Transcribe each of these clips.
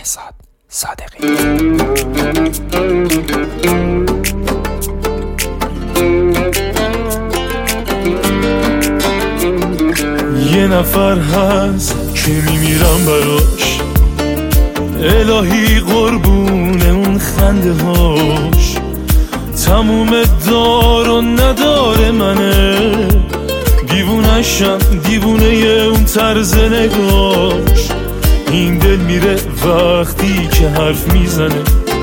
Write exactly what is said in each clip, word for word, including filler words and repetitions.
مهرزاد صادقی. یه نفر هست که میمیرم براش، الهی قربون اون خنده هاش. تموم دار و نداره منه، دیوونشم دیوونه اون طرز نگاش. این دل میره وقتی که حرف میزنه،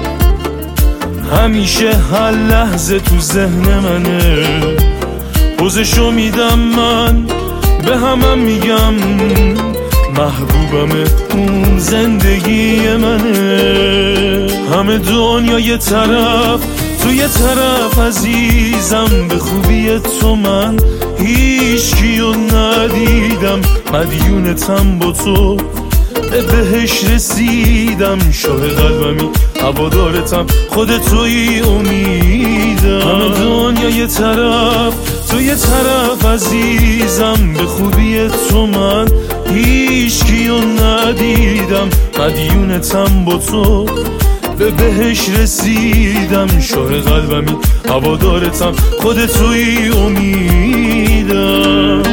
همیشه هر لحظه تو ذهن منه. پوزشو میدم من به همم میگم، محبوبم اون زندگی منه. همه دنیا یه طرف، تو یه طرف عزیزم. به خوبی تو من هیچ کیو ندیدم، مدیونتم با تو به بهش رسیدم. شاه قلبمی هوادارتم، خود توی امیدم. همه دنیا یه طرف، تو یه طرف عزیزم. به خوبی تو من هیچ کیو ندیدم، مدیونتم با تو به بهش رسیدم. شاه قلبمی هوادارتم، خود توی امیدم.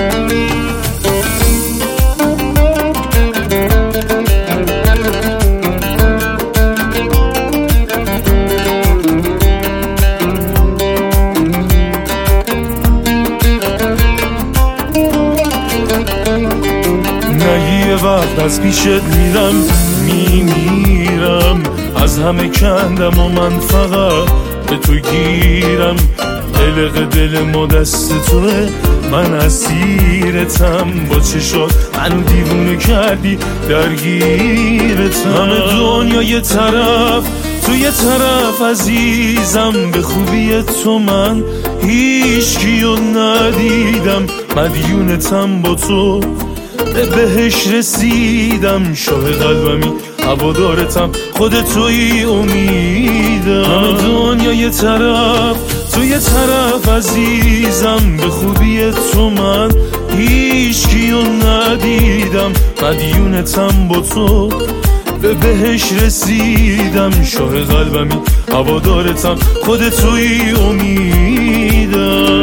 یه وقت از پیشت میرم میمیرم، از همه کندم و من فقط به تو گیرم. قلق دل ما دست توه، من اسیرتم. با چشات منو دیوونه کردی، درگیرتم. همه دنیا یه طرف، تو یه طرف عزیزم. به خوبی تو من هیچ کیو ندیدم، مدیونتم با تو به بهش رسیدم. شاه قلبمی هوادارتم، خود توی امیدم. همه دنیا یه طرف، تو یه طرف عزیزم. به خوبی تو من هیچ کیو ندیدم، مدیونتم با تو به بهش رسیدم. شاه قلبمی هوادارتم، خود توی امیدم.